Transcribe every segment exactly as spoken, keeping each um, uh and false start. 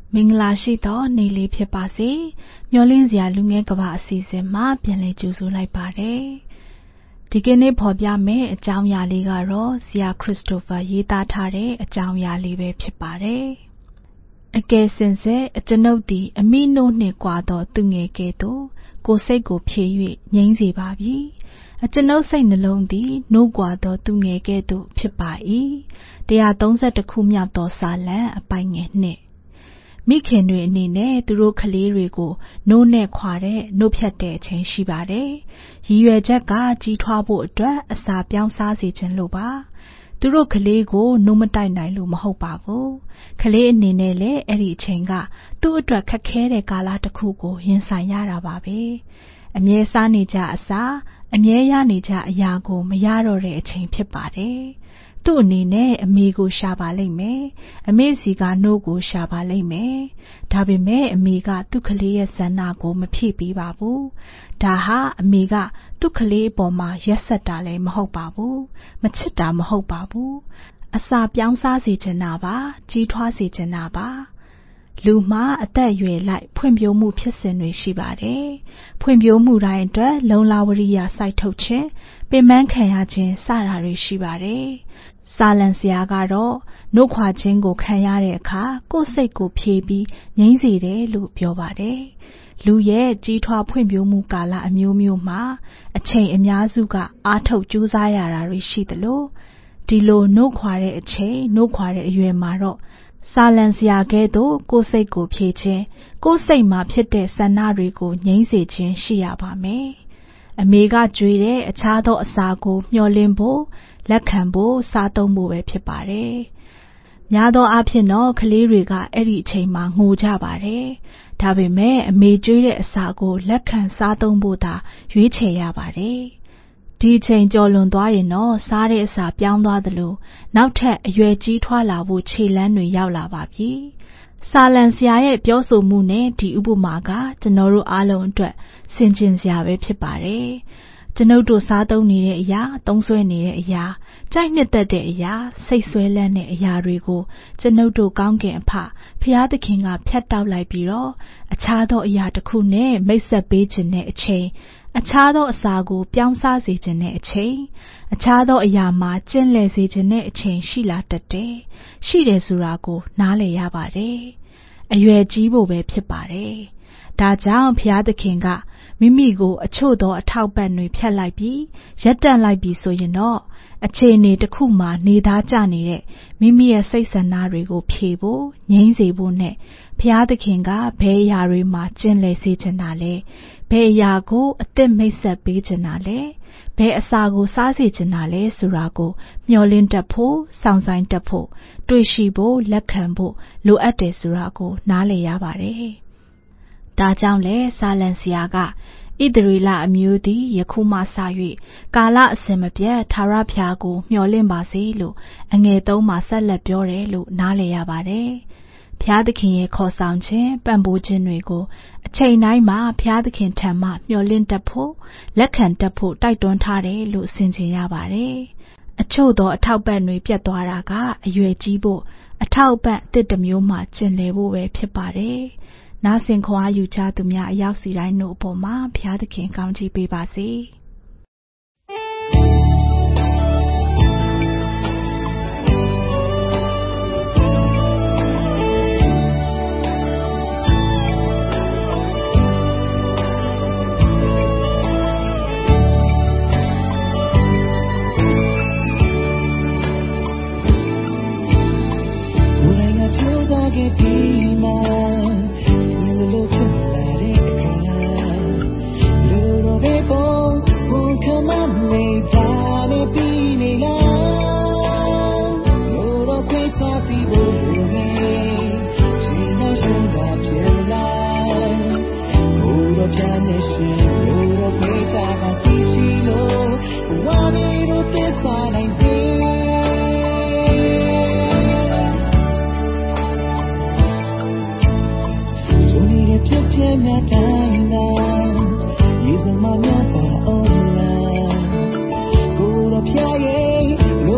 မင်္ဂလာရှိသောနေ့လေးဖြစ်ပါစေမျှော်လင့်စရာလူငယ်ကဘာအစီအစဉ်မှာပြန်လည်ကြိုဆိုလိုက်ပါတယ်ဒီကနေ့ဖော်ပြမယ့်အကြောင်းအရာလေးကတော့ဆရာခရစ်စတိုဖာရေးသားထားတဲ့အကြောင်းအရာလေးပဲဖြစ်ပါတယ်အကယ်စင်စစ်အကျွန်ုပ်သည်အမိနို့နှင့်ကွာသောသူငယ်ကဲ့သို့ကိုယ်စိတ်ကိုဖြည့်၍ငြိမ်းစေပါပြီအကျွန်ုပ်စိတ်နှလုံးသည်နို့ကွာသောသူငယ်ကဲ့သို့ဖြစ်ပါ၏one thirty-oneခုမြောက်သောစာလံအပိုင်းငယ်twoမိခင်တွေအနေနဲ့သူတို့ကလေးတွေကိုနို့နဲ့ခွာတဲ့နို့ဖြတ်တဲ့အချိန်ရှိပါတယ်။ရည်ရွယ်ချက်ကကြီးထွားဖို့အတွက်အစာပြောင်းစားစေခြင်းလို့ပါ။သူတို့ကလေးကိုနို့မတိုက်နိုင်လို့မဟုတ်ပါဘူး။ကလေးအနေနဲ့လည်းအဲ့ဒီအချိန်ကသူ့အတွက်ခက်ခဲတဲ့ကာလတစ်ခုကိုရင်ဆိုင်ရတာပါပဲ။အမြဲစားနေကြအစာအမြဲရနေကြအရာကိုမရတော့တဲ့အချိန်ဖြစ်ပါတယ်။သူ့အနေနဲ့အမေကိုရှာပါလိမ့်မယ်အမေစီကနို့ကိုရှာပါလိမ့်မယ်ဒါပေမဲ့အမေကသူ့ကလေးရဲ့ဆန္ဒကိုမဖြည့်ပေးပါဘူးဒါဟာအမေကသူ့ကလေးအပေါ်မှာရက်ဆက်တာလည်းမဟုတ်ပါဘူးမချစ်တာမဟုတ်ပါဘူးအစာပြောင်းစားစေချင်တာပါကြီးထွားစေချင်တာပါလူမှာအသက်အရွယ်လိုက်ဖွံ့ဖြိုးမှုဖြစ်စဉ်တွေရှိပါတယ်ဖွံ့ဖြိုးမှုတိုင်းအတွက်လုံလဝရိယစိုက်ထုတ်ခြင်းပင်ပန်းခံရခြင်းစတာတွေရှိပါတယ်စာလံဆရာကတော့နှုတ်ခွာခြင်းကိုခံရတဲ့အခါကိုယ်စိတ်ကိုဖြည့်ပြီးငြိမ်းစေတယ်လို့ပြောပါတယ်လူရဲ့ကြီးထွားဖွံ့ဖြိုးမှုကာလအမျိုးမျိုးမှာအချိန်အများစုကအားထုတ်ကြိုးစားရတာတွေရှိသလိုဒီလိုနှုတ်ခွာတဲ့အချိန်နှုတ်ခွာတဲ့အရွယ်မှာတော့စာလံဆရာကဲ့သို့ကိုယ်စိတ်ကိုဖြည့်ခြင်းကိုယ်စိတ်မှာဖြစ်တဲ့ဆန္ဒတွေကိုငြိမ်းစေခြင်းရှိရပါမယ်အမေကကြွေတဲ့အခြားသောအစာကိုမျှော်လင့်ဖို့လက်ခံဖို့စားသုံးဖို့ပဲဖြစ်ပါတယ်။များသောအားဖြင့်တော့ကလေးတွေကအဲ့ဒီအချိန်မှာငိုကြပါတယ်။ဒါပေမဲ့အမေကြွေးတဲ့အစာကိုလက်ခံစားသုံးဖို့သာရွေးချယ်ရပါတယ်။ဒီအချိန်ကျော်လွန်သွားရင်တော့စားတဲ့အစာပြောင်းသွားသလိုနောက်ထပ်အရွယ်ကြီးထွားလာဖို့ခြေလှမ်းတွေရောက်လာပါပြီ။စာလံဆရာရဲ့ပြောဆိုမှုနဲ့ဒီဥပမာကကျွန်တော်တို့အားလုံးအတွက်ဆင်ခြင်စရာပဲဖြစ်ပါတယ်။ကျွန်ုပ်တို့စားသုံးနေတဲ့အရာသုံးစွဲနေတဲ့အရာကြိုက်နှစ်သက်တဲ့အရာစိတ်ဆွဲလန်းတဲ့အရာတွေကိုကျွန်ုပ်တို့ကောင်းကင်အဖဖျားသခင်ကဖြတ်တောက်လိုက်ပြီးတော့အခြားသောအရာတစ်ခုနဲ့မိတ်ဆက်ပေးခြင်းတဲ့အချိန်အခြားသောအစာကိုပြောင်းစားစေခြင်းတဲ့အချိန်အခြားသောအရာမှာကျင့်လည်စေခြင်းတဲ့အချိန်ရှိလာတတ်တယ်ရှိတယ်ဆိုတာကိုနားလည်ရပါတယ်အရွယ်ကြီးဖို့ပဲဖြစ်ပါတယ်ဒါကြောင့်ဖျားသခင်ကမိမိကိုအချို့သောအထောက်ပံ့တွေဖြတ်လိုက်ပြီးရပ်တန့်လိုက်ပြီးဆိုရင်တော့အခြေအနေတစ်ခုမှာနေသားကျနေတဲ့မိမိရဲ့စိတ်ဆန္ဒတွေကိုဖြေဖို့ငြိမ်းစေဖို့နဲ့ဖျားသခင်ကဘယ်အရာတွေမှာကျင့်လည်စေချင်တာလဲဘယ်အရာကိုအသက်မိတ်ဆက်ပေးချင်တာလဲဘယ်အစာကိုစားစေချင်တာလဲဆိုတာကိုမျှော်လင့်တတ်ဖို့စောင့်ဆိုင်တတ်ဖို့တွေ့ရှိဖို့လက်ခံဖို့လိုအပ်တယ်ဆိုတာကိုနားလည်ရပါတယ်ဒါကြောင့်လဲစာလံဆရာကဣသရေလအမျိုးသည်ယခုမှစ၍ကာလအစဉ်မပြတ်ထာဝရဘုရားကိုမျှော်လင့်ပါစေလို့အငယ်သုံးမှာဆက်လက်ပြောတယ်လို့နားလည်ရပါတယ်။ဘုရားသခင်ရဲ့ခေါ်ဆောင်ခြင်းပံ့ပိုးခြင်းတွေကိုအချိန်တိုင်းမှာဘုရားသခင်ထံမှမျှော်လင့်တတ်ဖို့လက်ခံတတ်ဖို့တိုက်တွန်းထားတယ်လို့ဆင်ခြင်ရပါတယ်။အချို့သောအထောက်ပံ့တွေပြတ်သွားတာကအရွယ်ကြီးဖို့အထောက်ပံ့အသစ်တစ်မျိုးမှကျင့်လည်ဖို့ပဲဖြစ်ပါတယ်။နားဆင်ခွန်အားယူကြသူများအရောက်စီတိုင်းတို့အပေါ်မှာဘုရားသခင်ကောင်းချီးပေးပါစေ။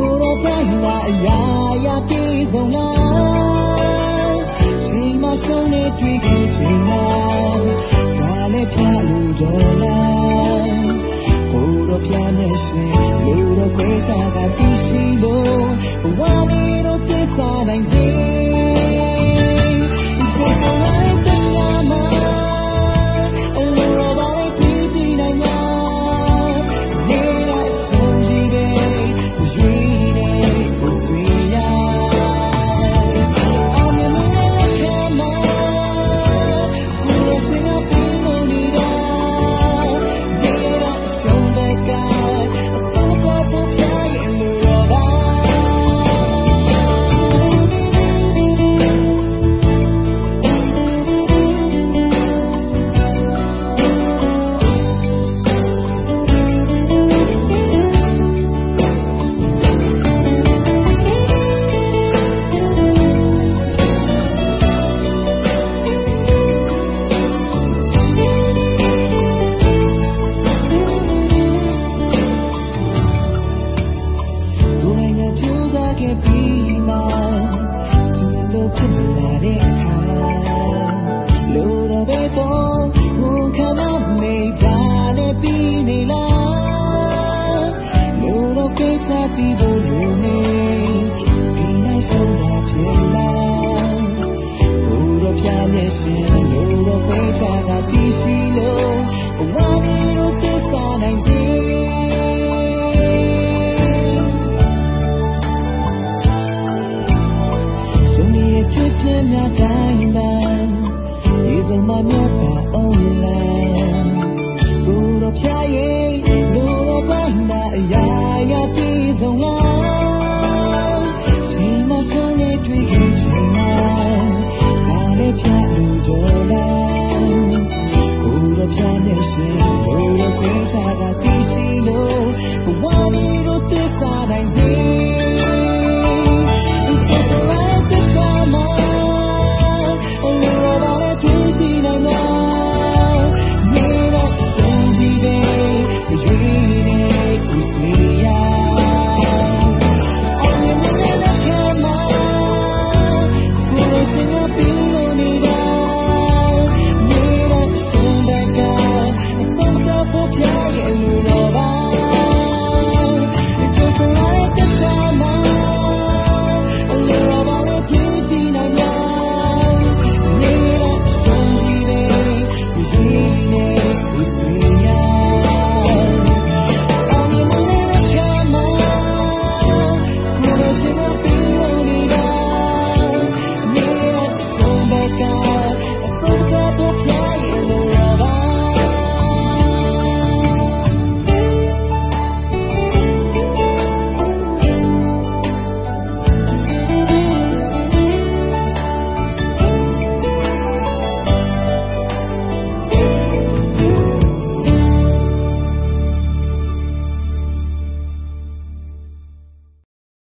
ဆုံး Peace,